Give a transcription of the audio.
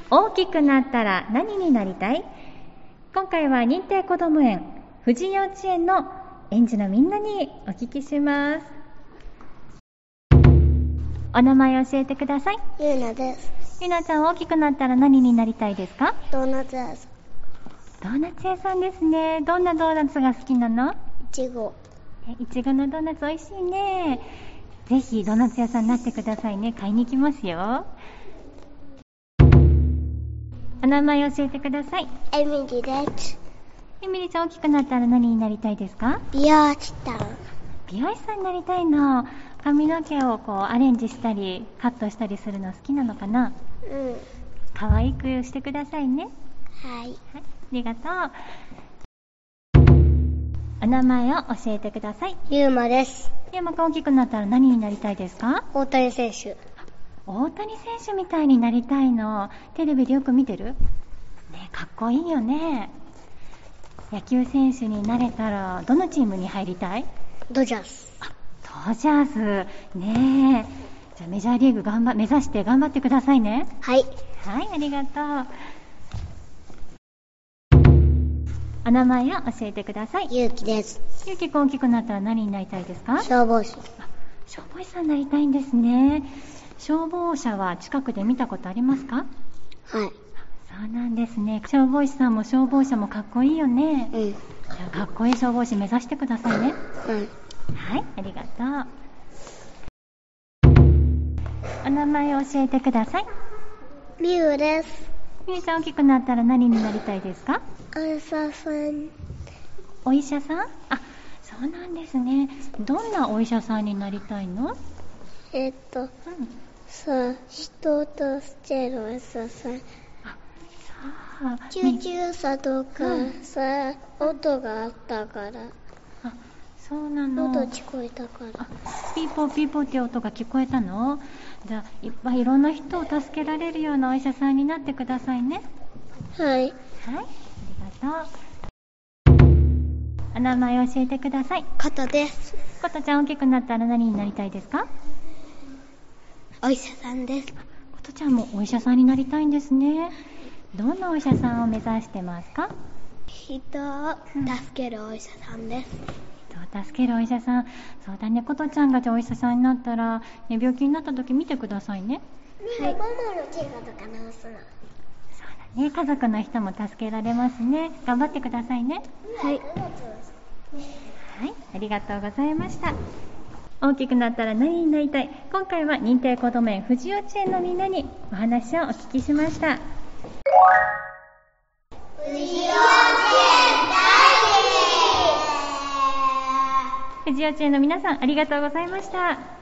大きくなったら何になりたい？今回は認定こども園富士幼稚園の園児のみんなにお聞きします。お名前を教えてください。 ゆうなです。 ゆなちゃん、大きくなったら何になりたいですか？ ドーナツ屋さん。 ドーナツ屋さんですね。どんなドーナツが好きなの？ いちご。 いちごのドーナツ美味しいね。ぜひドーナツ屋さんになってくださいね。買いに行きますよ。お名前教えてください。 エミリです。 エミリちゃん、大きくなったら何になりたいですか？ 美容師さん。 美容師さんになりたいの。髪の毛をアレンジしたりカットしたりするの好きなのかな？可愛くしてくださいね。 はい、 ありがとう。お名前を教えてください。 ゆうまです。 ゆうまくん、大きくなったら何になりたいですか？ 大谷選手。 大谷選手みたいになりたいの。テレビでよく見てる？ね、かっこいいよね。野球選手になれたらどのチームに入りたい？ ドジャース。 ドジャースねえ。じゃあメジャーリーグ目指して頑張ってくださいね。 はい、 はい、ありがとう。お名前を教えてください。 ゆうきです。 ゆうきくん、大きくなったら何になりたいですか？ 消防士。 消防士さんになりたいんですね。消防車は近くで見たことありますか？ はい。 そうなんですね。消防士さんも消防車もかっこいいよね。じゃあかっこいい消防士目指してくださいね。はい、ありがとう。お名前を教えてください。 みゆです。 みゆちゃん、大きくなったら何になりたいですか？ お医者さん。 お医者さん？そうなんですね。どんなお医者さんになりたいの？ 人を助けるお医者さん。救急車とか音があったから。 そうなの。 音聞こえたから。 ピーポーピーポーって音が聞こえたの？じゃあいっぱいいろんな人を助けられるようなお医者さんになってくださいね。 はい。 はい、ありがとう。お名前を教えてください。 ことです。 ことちゃん、大きくなったら何になりたいですか？ お医者さんです。 ことちゃんもお医者さんになりたいんですね。どんなお医者さんを目指してますか？ 人を助けるお医者さんです。 人を助けるお医者さん。そうだね。ことちゃんがじゃあお医者さんになったら、ね、病気になった時見てくださいね。 はい。ママの怪我とか治すの。 そうだね。家族の人も助けられますね。頑張ってくださいね。 はい。 はい、ありがとうございました。大きくなったら何になりたい？今回は認定こども園富士幼稚園のみんなにお話をお聞きしました。 富士幼稚園大好き。 富士幼稚園の皆さん、ありがとうございました。